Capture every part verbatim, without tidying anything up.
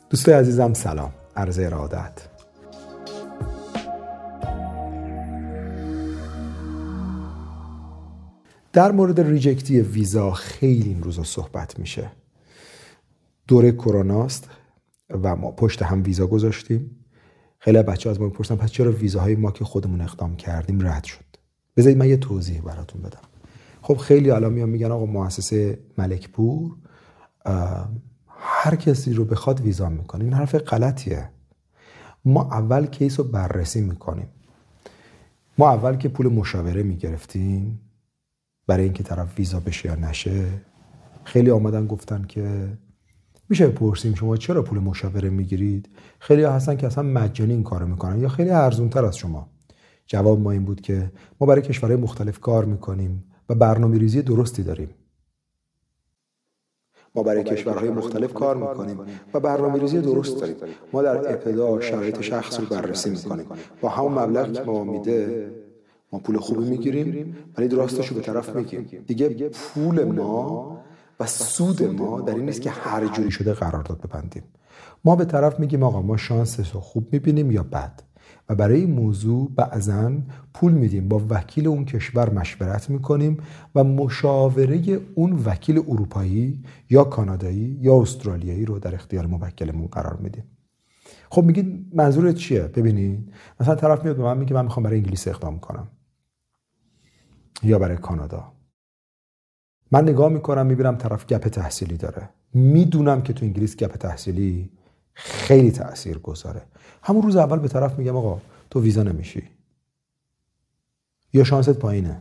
دوستای عزیزم سلام، عرض ارادت. در مورد ریجکتی ویزا خیلی این روزا صحبت میشه. دوره کروناست و ما پشت هم ویزا گذاشتیم. خیلی بچه از ما میپرسن پس چرا ویزاهای ما که خودمون اقدام کردیم رد شد؟ بذارید من یه توضیح براتون بدم. خب خیلی الان میان میگن آقا مؤسسه ملکپور هر کسی رو بخواد ویزا میکنه. این حرف غلطیه. ما اول کیس رو بررسی میکنیم. ما اول که پول مشاوره میگرفتیم برای اینکه طرف ویزا بشه یا نشه، خیلی آمدن گفتن که میشه بپرسیم شما چرا پول مشاوره میگیرید؟ خیلی ها هستن که اصلا مجانی این کارو میکنن یا خیلی ارزون تر از شما. جواب ما این بود که ما برای کشورهای مختلف کار میکنیم و برنامه ریزی درستی داریم. ما برای کشورهای مختلف کار میکنیم و برنامه ریزی درست داریم. ما در ابتدا شرایط شخص رو بررسی میکنیم. با همون مبلغ که ما میده ما پول خوبی میگیریم ولی راستش رو به طرف میگیم. دیگه پول ما و سود ما در این نیست که هر جوری شده قرارداد ببندیم. ما به طرف میگیم آقا ما شانسش رو خوب میبینیم یا بد و برای این موضوع بعضاً پول میدیم، با وکیل اون کشور مشورت میکنیم و مشاوره اون وکیل اروپایی یا کانادایی یا استرالیایی رو در اختیار موکلمون قرار میدیم. خب میگید منظورت چیه؟ ببینید مثلا طرف میاد به من میگه من میخوام برای انگلیس اقدام کنم یا برای کانادا. من نگاه میکنم میبینم طرف گپ تحصیلی داره، میدونم که تو انگلیس گپ تحصیلی خیلی تأثیر گذاره. همون روز اول به طرف میگم آقا تو ویزا نمیشی یا شانست پایینه،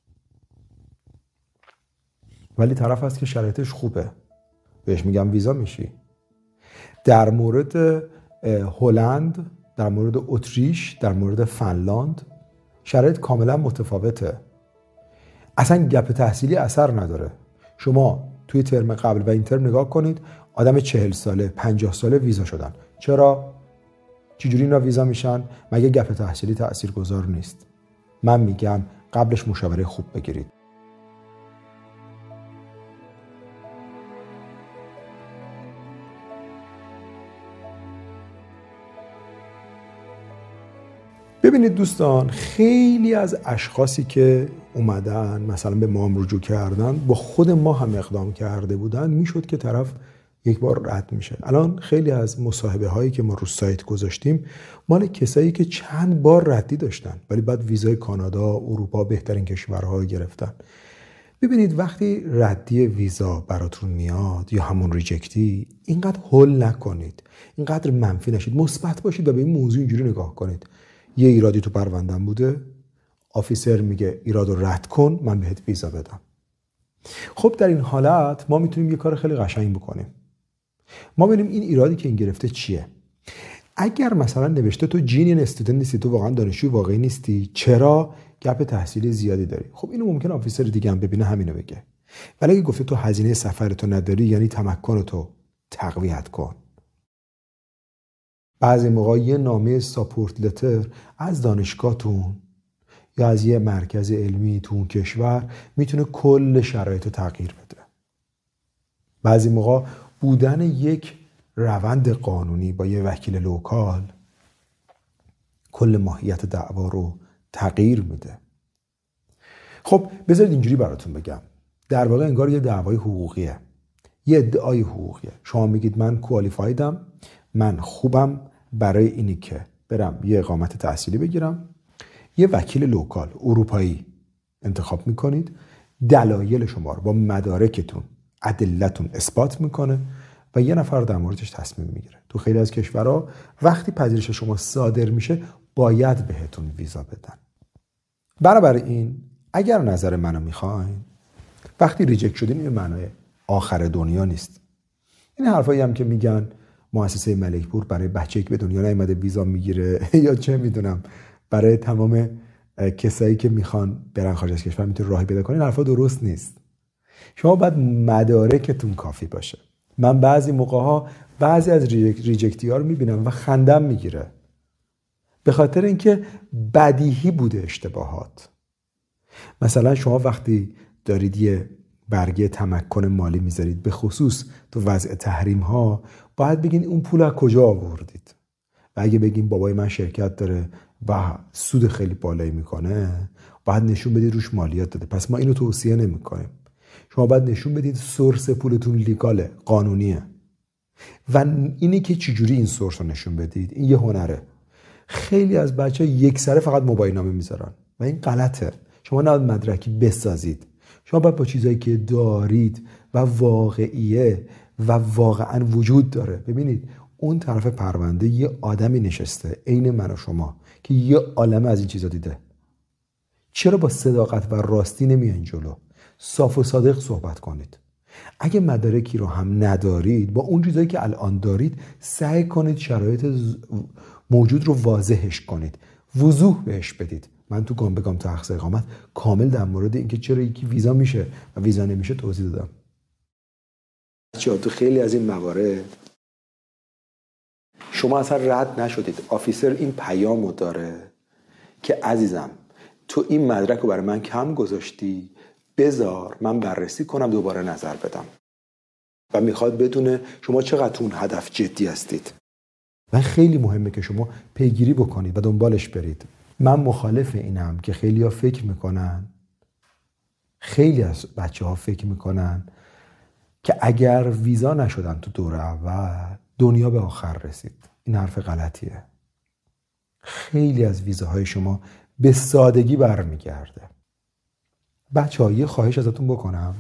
ولی طرف هست که شرایطش خوبه، بهش میگم ویزا میشی. در مورد هلند، در مورد اتریش، در مورد فنلاند شرایط کاملا متفاوته. اصلا گپ تحصیلی اثر نداره. شما توی ترم قبل و این ترم نگاه کنید، آدم چهل ساله، پنجاه ساله ویزا شدن. چرا؟ چجوری اینا ویزا میشن؟ مگه گپ تحصیلی تاثیرگذار نیست؟ من میگم قبلش مشاوره خوب بگیرید. ببینید دوستان، خیلی از اشخاصی که اومدن مثلا به ما هم رجوع کردن، با خود ما هم اقدام کرده بودن، میشد که طرف یک بار رد میشه. الان خیلی از مصاحبه هایی که ما رو سایت گذاشتیم مال کسایی که چند بار ردی داشتن ولی بعد ویزای کانادا، اروپا، بهترین کشورها رو گرفتن. ببینید وقتی ردی ویزا براتون میاد یا همون ریجکتی، اینقدر هول نکنید، اینقدر منفی نشید، مثبت باشید و به این موضوع اینجوری نگاه کنید. یه ایرادی تو پروندم بوده، آفیسر میگه ایراد رو رد کن، من بهت ویزا بدم. خب در این حالت ما میتونیم یه کار خیلی قشنگ بکنیم. ما ببینیم این ایرادی که این گرفته چیه. اگر مثلا نوشته تو جینین استودنت نیستی، تو واقعا دانشجوی واقعی نیستی، چرا گپ تحصیلی زیادی داری؟ خب اینو ممکن آفیسر دیگه هم ببینه همینو بگه. ولی اگه گفته تو هزینه سفرتو نداری، یعنی تمکنتو تقویت کن. بعضی موقع یه نامه ساپورت لتر از دانشگاهتون یا از یه مرکز علمی تو اون کشور میتونه کل شرایط رو تغییر بده. بعضی موقع بودن یک روند قانونی با یه وکیل لوکال کل ماهیت دعوا رو تغییر میده. خب بذارید اینجوری براتون بگم، در واقع انگار یه دعوای حقوقیه، یه ادعای حقوقیه. شما میگید من کوالیفایدم، من خوبم برای اینی که برم یه اقامت تحصیلی بگیرم، یه وکیل لوکال اروپایی انتخاب میکنید، دلایل شما رو با مدارکتون، ادلتون اثبات میکنه و یه نفر در موردش تصمیم میگیره. تو خیلی از کشورها وقتی پذیرش شما صادر میشه باید بهتون ویزا بدن. بنابراین اگر نظر منو میخواین، وقتی ریجکت شدین این معنای آخر دنیا نیست. این حرفایی هم که میگن مؤسسه ملکپور برای بچه‌ای که به دنیا نیامده ویزا میگیره یا چه میدونم برای تمام کسایی که میخوان برن خارج از کشور میتونه راهی پیدا کنین، حرفا درست نیست. شما باید مدارکتون کافی باشه. من بعضی موقع‌ها بعضی از ریجکتی ها رو میبینم و خندم میگیره، به خاطر اینکه بدیهی بوده اشتباهات. مثلا شما وقتی دارید یه برگه تمکن مالی میذارید، به خصوص تو وضع تحریم ها، باید بگین اون پول از کجا آوردید. و اگه بگین بابای من شرکت داره و سود خیلی بالایی میکنه، باید نشون بدید روش مالیات داده، پس ما اینو توصیه نمیکنیم. شما باید نشون بدید سورس پولتون لیگاله، قانونیه. و اینی که چجوری این سورس رو نشون بدید، این یه هنره. خیلی از بچه‌ها یک سره فقط موبایل نامه میذارن و این غلطه. شما نباید مدرکی بسازید، شما باید با چیزایی که دارید و واقعیه و واقعا وجود داره. ببینید اون طرف پرونده یه آدمی نشسته عین من و شما که یه عالمه از این چیزا دیده. چرا با صداقت و راستی نمیاین جلو؟ صاف و صادق صحبت کنید. اگه مدارکی رو هم ندارید، با اون چیزایی که الان دارید سعی کنید شرایط موجود رو واضحش کنید، وضوح بهش بدید. من تو گام به گام تا اخذ اقامت کامل در مورد اینکه چرا یکی ویزا میشه و ویزا نمیشه توضیح دادم. چرا تو خیلی از این موارد شما اصلا رد نشدید. آفیسر این پیامو داره که عزیزم تو این مدرک رو برای من کم گذاشتی، بذار من بررسی کنم دوباره نظر بدم. و میخواد بدونه شما چقدر تو اون هدف جدی هستید. و خیلی مهمه که شما پیگیری بکنید و دنبالش برید. من مخالف اینم که خیلی ها فکر میکنن خیلی از بچه ها فکر میکنن که اگر ویزا نشدن تو دوره اول دنیا به آخر رسید. این حرف غلطیه. خیلی از ویزاهای شما به سادگی برمیگرده. بچه ها یه خواهش ازتون بکنم،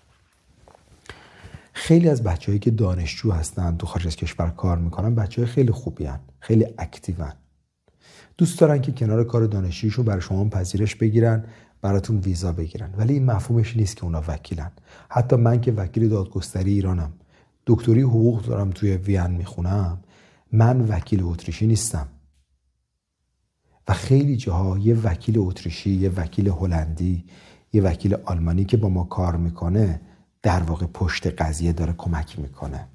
خیلی از بچه‌هایی که دانشجو هستن تو خارج از کشور کار میکنن بچه‌های خیلی خوبی هن، خیلی اکتیون، دوست دارن که کنار کار دانشجویشو برای شما پذیرش بگیرن، براتون ویزا بگیرن، ولی این مفهومش نیست که اونا وکیلن. حتی من که وکیل دادگستری ایرانم، دکتری حقوق دارم توی وین میخونم، من وکیل اتریشی نیستم. و خیلی جاها یه وکیل اتریشی، یه وکیل هلندی، یه وکیل آلمانی که با ما کار میکنه در واقع پشت قضیه داره کمک میکنه.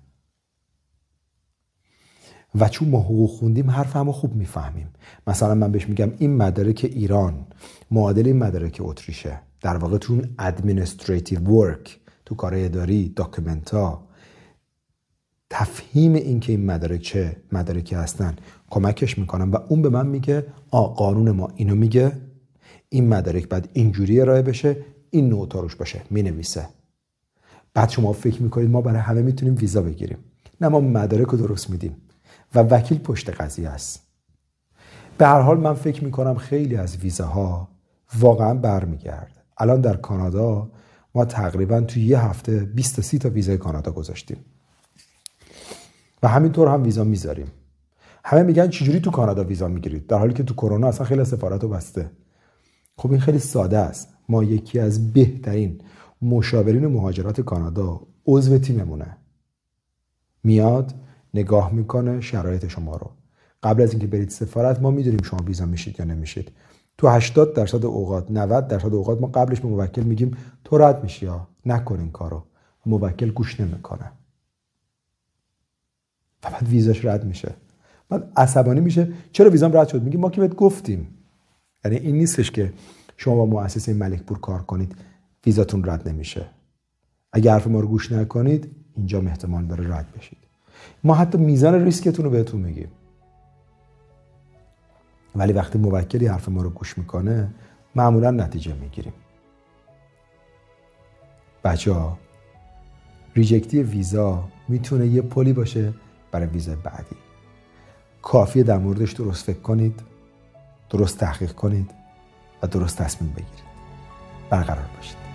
و چون ما حقوق خوندیم حرف همو خوب میفهمیم. مثلا من بهش میگم این مدارک ایران معادل این مدارک اتریشه. در واقع تو اون administrative work، تو کارهای اداری، داکیومنتا، تفهیم این که این مدارک چه مدارکی هستن کمکش میکنم و اون به من میگه آ قانون ما اینو میگه، این مدارک بعد اینجوری ارائه بشه، این نوع روش باشه، مینویسه. بعد شما فکر میکنید ما برای همه میتونیم ویزا بگیریم. نه، ما مدارک رو درست میدیم و وکیل پشت قضیه است. به هر حال من فکر میکنم خیلی از ویزاها واقعا برمیگرده. الان در کانادا ما تقریبا توی یه هفته بیست تا سی تا ویزای کانادا گذاشتیم و همینطور هم ویزا میذاریم. همه میگن چجوری تو کانادا ویزا میگیرید، در حالی که تو کرونا اصلا خیلی سفارت رو بسته. خب این خیلی ساده است. ما یکی از بهترین مشاورین مهاجرت کانادا عضو تیممونه، میاد نگاه میکنه شرایط شما رو. قبل از اینکه برید سفارت ما میدونیم شما ویزا میشید یا نمیشید. تو هشتاد درصد اوقات، نود درصد اوقات ما قبلش به موکل میگیم تو رد میشی یا نکن این کارو. موکل گوش نمیکنه و بعد ویزاش رد میشه. بعد عصبانی میشه چرا ویزام رد شد؟ میگیم ما که بهت گفتیم. یعنی این نیستش که شما با مؤسسه ملکپور کار کنید ویزاتون رد نمیشه. اگه حرف ما رو گوش نکنید اینجا احتمال داره رد بشید. ما حتی میزان ریسکتون رو بهتون میگیم، ولی وقتی موکلی حرف ما رو گوش میکنه معمولا نتیجه میگیریم. بچه‌ها ریجکتی ویزا میتونه یه پلی باشه برای ویزا بعدی. کافیه در موردش درست فکر کنید، درست تحقیق کنید و درست تصمیم بگیرید. برقرار باشید.